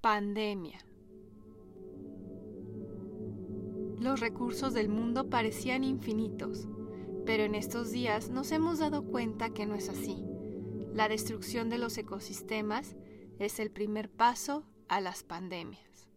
Pandemia. Los recursos del mundo parecían infinitos, pero en estos días nos hemos dado cuenta que no es así. La destrucción de los ecosistemas es el primer paso a las pandemias.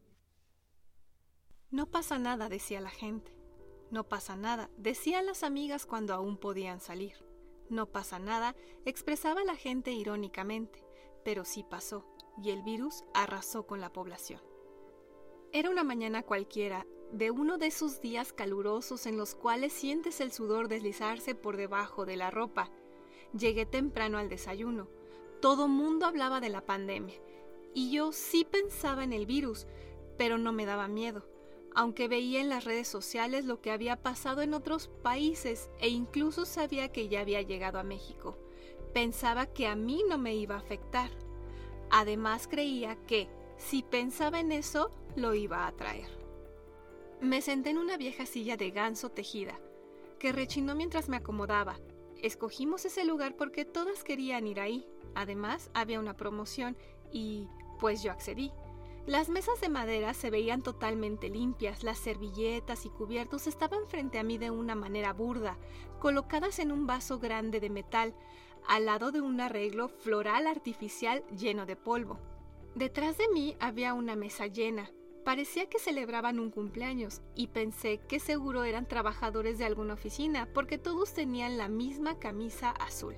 No pasa nada, decía la gente. No pasa nada, decían las amigas cuando aún podían salir. No pasa nada, expresaba la gente irónicamente, pero sí pasó, y el virus arrasó con la población. Era una mañana cualquiera, de uno de esos días calurosos en los cuales sientes el sudor deslizarse por debajo de la ropa. Llegué temprano al desayuno. Todo mundo hablaba de la pandemia, y yo sí pensaba en el virus, pero no me daba miedo, aunque veía en las redes sociales lo que había pasado en otros países e incluso sabía que ya había llegado a México. Pensaba que a mí no me iba a afectar. Además creía que, si pensaba en eso, lo iba a atraer. Me senté en una vieja silla de ganso tejida, que rechinó mientras me acomodaba. Escogimos ese lugar porque todas querían ir ahí. Además, había una promoción y, pues yo accedí. Las mesas de madera se veían totalmente limpias, las servilletas y cubiertos estaban frente a mí de una manera burda, colocadas en un vaso grande de metal, al lado de un arreglo floral artificial lleno de polvo. Detrás de mí había una mesa llena. Parecía que celebraban un cumpleaños y pensé que seguro eran trabajadores de alguna oficina porque todos tenían la misma camisa azul.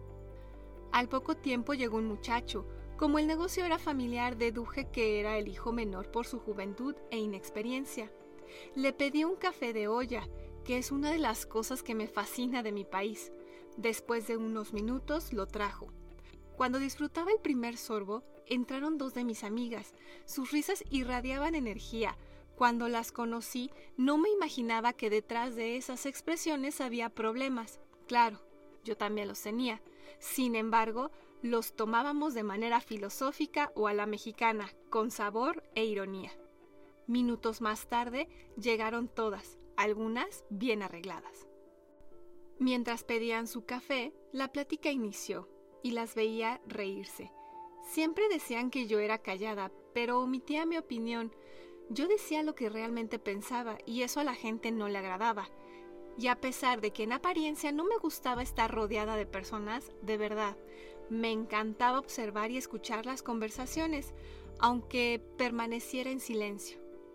Al poco tiempo llegó un muchacho. Como el negocio era familiar, deduje que era el hijo menor por su juventud e inexperiencia. Le pedí un café de olla, que es una de las cosas que me fascina de mi país. Después de unos minutos lo trajo. Cuando disfrutaba el primer sorbo, entraron dos de mis amigas. Sus risas irradiaban energía. Cuando las conocí, no me imaginaba que detrás de esas expresiones había problemas. Claro, yo también los tenía. Sin embargo, los tomábamos de manera filosófica o a la mexicana, con sabor e ironía. Minutos más tarde llegaron todas, algunas bien arregladas. Mientras pedían su café, la plática inició y las veía reírse. Siempre decían que yo era callada, pero omitía mi opinión. Yo decía lo que realmente pensaba y eso a la gente no le agradaba. Y a pesar de que en apariencia no me gustaba estar rodeada de personas, de verdad, me encantaba observar y escuchar las conversaciones, aunque permaneciera en silencio.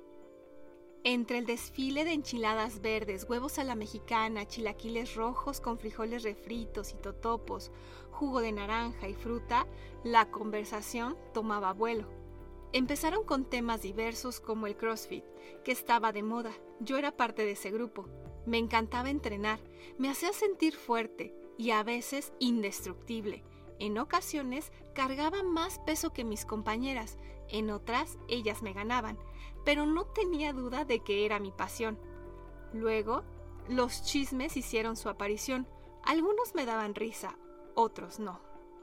Entre el desfile de enchiladas verdes, huevos a la mexicana, chilaquiles rojos con frijoles refritos y totopos, jugo de naranja y fruta, la conversación tomaba vuelo. Empezaron con temas diversos como el CrossFit, que estaba de moda. Yo era parte de ese grupo. Me encantaba entrenar, me hacía sentir fuerte y a veces indestructible. En ocasiones cargaba más peso que mis compañeras, en otras ellas me ganaban, pero no tenía duda de que era mi pasión. Luego, los chismes hicieron su aparición. Algunos me daban risa, otros no.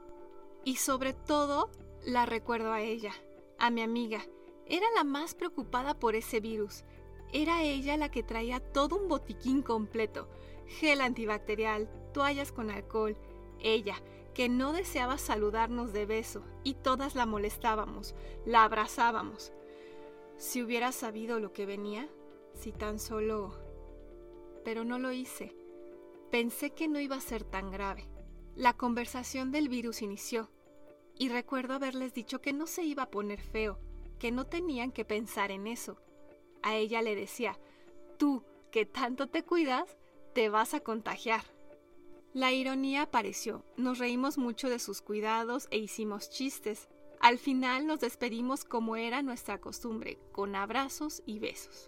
Y sobre todo, la recuerdo a ella, a mi amiga. Era la más preocupada por ese virus. Era ella la que traía todo un botiquín completo, gel antibacterial, toallas con alcohol. Ella, que no deseaba saludarnos de beso, y todas la molestábamos, la abrazábamos. Si hubiera sabido lo que venía, si tan solo... Pero no lo hice. Pensé que no iba a ser tan grave. La conversación del virus inició, y recuerdo haberles dicho que no se iba a poner feo, que no tenían que pensar en eso. A ella le decía, tú, que tanto te cuidas, te vas a contagiar. La ironía apareció, nos reímos mucho de sus cuidados e hicimos chistes. Al final nos despedimos como era nuestra costumbre, con abrazos y besos.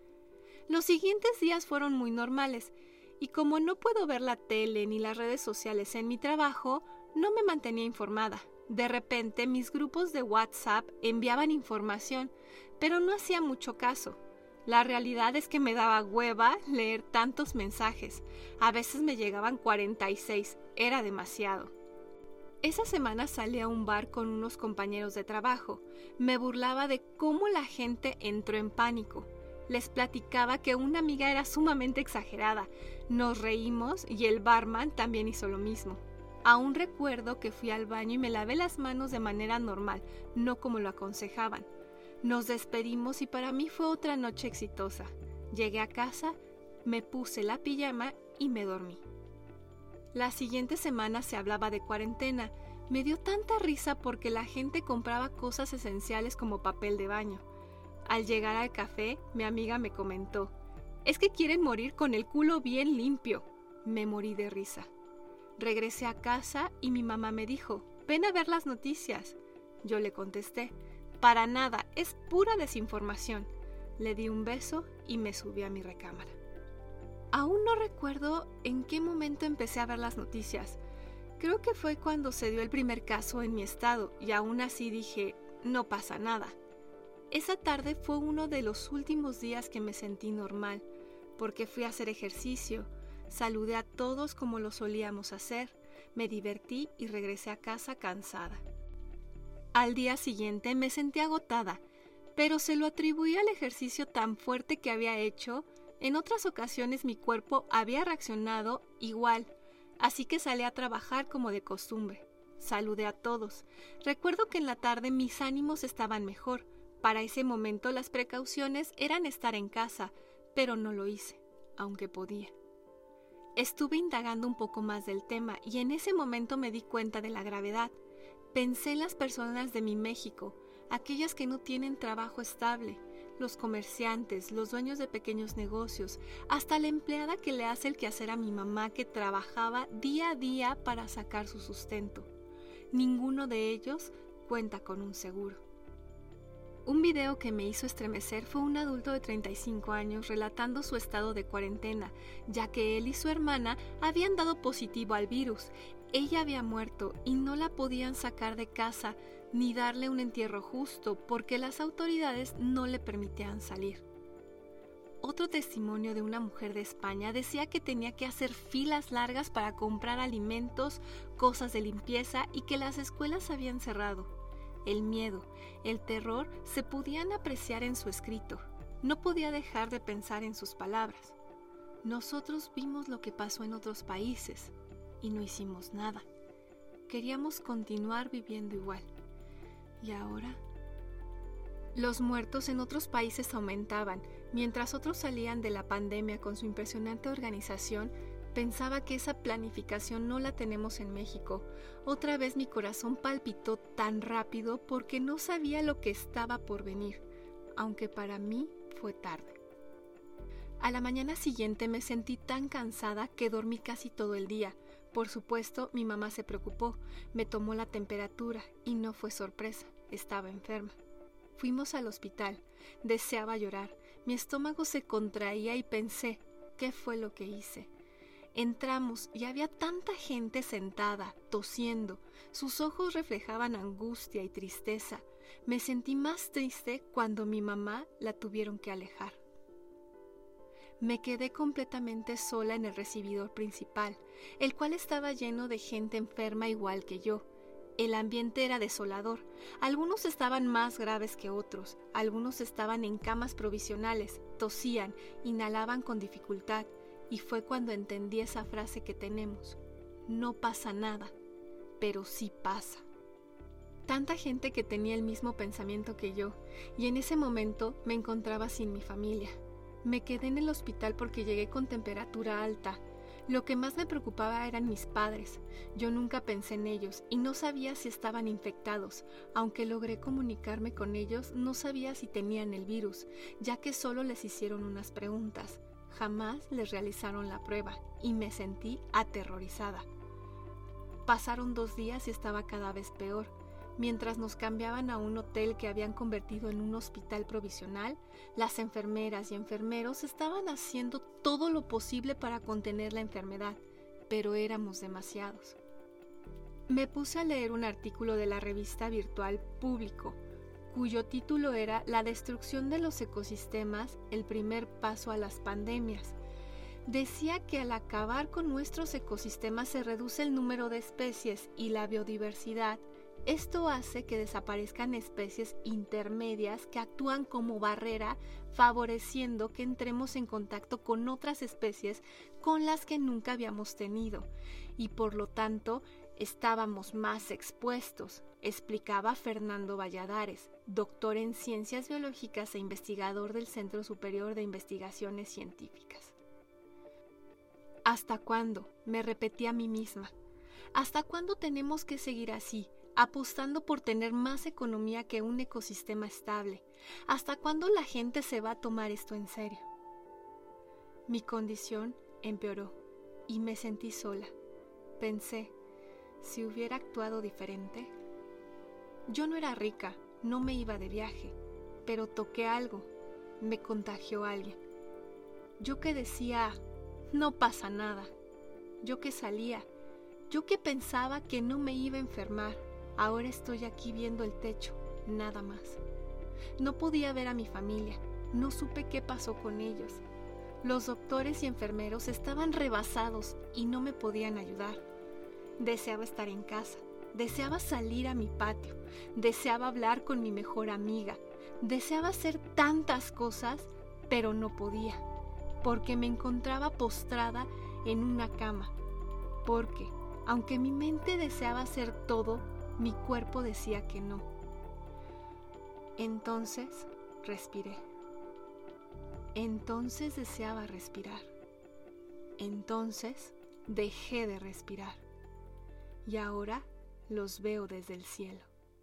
Los siguientes días fueron muy normales, y como no puedo ver la tele ni las redes sociales en mi trabajo, no me mantenía informada. De repente mis grupos de WhatsApp enviaban información, pero no hacía mucho caso. La realidad es que me daba hueva leer tantos mensajes. A veces me llegaban 46, era demasiado. Esa semana salí a un bar con unos compañeros de trabajo. Me burlaba de cómo la gente entró en pánico. Les platicaba que una amiga era sumamente exagerada. Nos reímos y el barman también hizo lo mismo. Aún recuerdo que fui al baño y me lavé las manos de manera normal, no como lo aconsejaban. Nos despedimos y para mí fue otra noche exitosa. Llegué a casa, me puse la pijama y me dormí. La siguiente semana se hablaba de cuarentena. Me dio tanta risa porque la gente compraba cosas esenciales como papel de baño. Al llegar al café, mi amiga me comentó: «Es que quieren morir con el culo bien limpio». Me morí de risa. Regresé a casa y mi mamá me dijo: «Ven a ver las noticias». Yo le contesté: «Para nada, es pura desinformación». Le di un beso y me subí a mi recámara. Aún no recuerdo en qué momento empecé a ver las noticias. Creo que fue cuando se dio el primer caso en mi estado y aún así dije: «No pasa nada». Esa tarde fue uno de los últimos días que me sentí normal, porque fui a hacer ejercicio, saludé a todos como lo solíamos hacer, me divertí y regresé a casa cansada. Al día siguiente me sentí agotada, pero se lo atribuí al ejercicio tan fuerte que había hecho. En otras ocasiones mi cuerpo había reaccionado igual, así que salí a trabajar como de costumbre. Saludé a todos. Recuerdo que en la tarde mis ánimos estaban mejor. Para ese momento las precauciones eran estar en casa, pero no lo hice, aunque podía. Estuve indagando un poco más del tema y en ese momento me di cuenta de la gravedad. Pensé en las personas de mi México, aquellas que no tienen trabajo estable, los comerciantes, los dueños de pequeños negocios, hasta la empleada que le hace el quehacer a mi mamá que trabajaba día a día para sacar su sustento. Ninguno de ellos cuenta con un seguro. Un video que me hizo estremecer fue un adulto de 35 años relatando su estado de cuarentena, ya que él y su hermana habían dado positivo al virus. Ella había muerto y no la podían sacar de casa ni darle un entierro justo porque las autoridades no le permitían salir. Otro testimonio de una mujer de España decía que tenía que hacer filas largas para comprar alimentos, cosas de limpieza y que las escuelas habían cerrado. El miedo, el terror se podían apreciar en su escrito. No podía dejar de pensar en sus palabras. Nosotros vimos lo que pasó en otros países y no hicimos nada. Queríamos continuar viviendo igual. ¿Y ahora? Los muertos en otros países aumentaban. Mientras otros salían de la pandemia con su impresionante organización, pensaba que esa planificación no la tenemos en México. Otra vez mi corazón palpitó tan rápido porque no sabía lo que estaba por venir, aunque para mí fue tarde. A la mañana siguiente me sentí tan cansada que dormí casi todo el día. Por supuesto, mi mamá se preocupó, me tomó la temperatura y no fue sorpresa, estaba enferma. Fuimos al hospital, deseaba llorar, mi estómago se contraía y pensé, ¿qué fue lo que hice? Entramos y había tanta gente sentada, tosiendo. Sus ojos reflejaban angustia y tristeza. Me sentí más triste cuando mi mamá la tuvieron que alejar. Me quedé completamente sola en el recibidor principal, el cual estaba lleno de gente enferma igual que yo. El ambiente era desolador. Algunos estaban más graves que otros. Algunos estaban en camas provisionales, tosían, inhalaban con dificultad. Y fue cuando entendí esa frase que tenemos: no pasa nada, pero sí pasa. Tanta gente que tenía el mismo pensamiento que yo, y en ese momento me encontraba sin mi familia. Me quedé en el hospital porque llegué con temperatura alta. Lo que más me preocupaba eran mis padres. Yo nunca pensé en ellos y no sabía si estaban infectados. Aunque logré comunicarme con ellos, no sabía si tenían el virus, ya que solo les hicieron unas preguntas. Jamás les realizaron la prueba y me sentí aterrorizada. Pasaron 2 días y estaba cada vez peor. Mientras nos cambiaban a un hotel que habían convertido en un hospital provisional, las enfermeras y enfermeros estaban haciendo todo lo posible para contener la enfermedad, pero éramos demasiados. Me puse a leer un artículo de la revista virtual Público, cuyo título era La destrucción de los ecosistemas, el primer paso a las pandemias. Decía que al acabar con nuestros ecosistemas se reduce el número de especies y la biodiversidad. Esto hace que desaparezcan especies intermedias que actúan como barrera, favoreciendo que entremos en contacto con otras especies con las que nunca habíamos tenido, y por lo tanto Estábamos más expuestos, explicaba Fernando Valladares, doctor en Ciencias Biológicas e investigador del Centro Superior de Investigaciones Científicas. ¿Hasta cuándo?, me repetí a mí misma. ¿Hasta cuándo tenemos que seguir así, apostando por tener más economía que un ecosistema estable? ¿Hasta cuándo la gente se va a tomar esto en serio? Mi condición empeoró y me sentí sola. Pensé, si hubiera actuado diferente. Yo no era rica, no me iba de viaje, pero toqué algo, me contagió alguien. Yo que decía, no pasa nada. Yo que salía, yo que pensaba que no me iba a enfermar, ahora estoy aquí viendo el techo, nada más. No podía ver a mi familia, no supe qué pasó con ellos. Los doctores y enfermeros estaban rebasados y no me podían ayudar. Deseaba estar en casa, deseaba salir a mi patio, deseaba hablar con mi mejor amiga, deseaba hacer tantas cosas, pero no podía, porque me encontraba postrada en una cama, porque, aunque mi mente deseaba hacer todo, mi cuerpo decía que no. Entonces, respiré. Entonces deseaba respirar. Entonces, dejé de respirar. Y ahora los veo desde el cielo.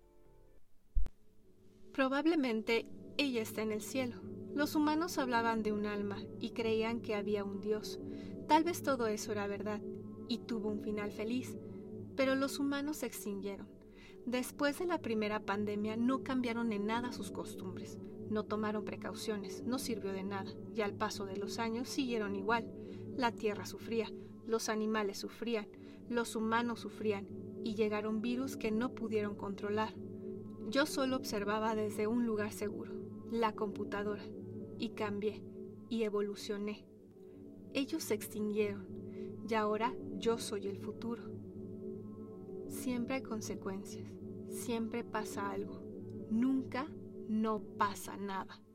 Probablemente ella está en el cielo. Los humanos hablaban de un alma y creían que había un Dios. Tal vez todo eso era verdad y tuvo un final feliz, pero los humanos se extinguieron. Después de la primera pandemia no cambiaron en nada sus costumbres, no tomaron precauciones, no sirvió de nada, y al paso de los años siguieron igual. La tierra sufría, los animales sufrían, los humanos sufrían, y llegaron virus que no pudieron controlar. Yo solo observaba desde un lugar seguro, la computadora, y cambié, y evolucioné. Ellos se extinguieron, y ahora yo soy el futuro. Siempre hay consecuencias, siempre pasa algo, nunca no pasa nada.